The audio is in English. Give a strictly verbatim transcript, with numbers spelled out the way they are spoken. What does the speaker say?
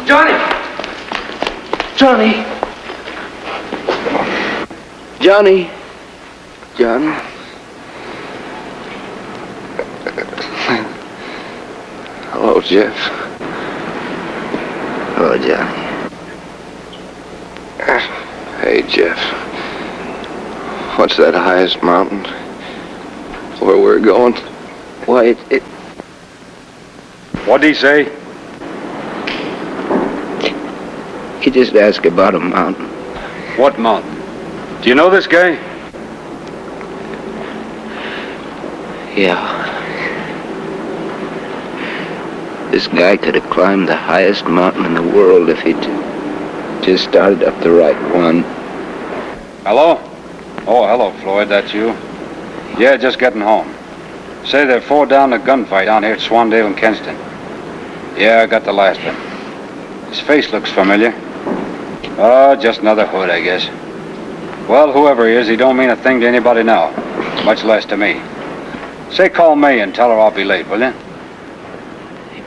Johnny! Johnny! Johnny! Johnny? Hello, Jeff. Hello, Johnny. Hey, Jeff. What's that highest mountain? Where we're going? Why, it... it... What'd he say? He just asked about a mountain. What mountain? Do you know this guy? Yeah. This guy could have climbed the highest mountain in the world if he'd just started up the right one. Hello? Oh, hello, Floyd. That's you? Yeah, just getting home. Say they fought down a gunfight down here at Swandale and Kenston. Yeah, I got the last one. His face looks familiar. Oh, just another hood, I guess. Well, whoever he is, he don't mean a thing to anybody now, much less to me. Say, call May and tell her I'll be late, will you?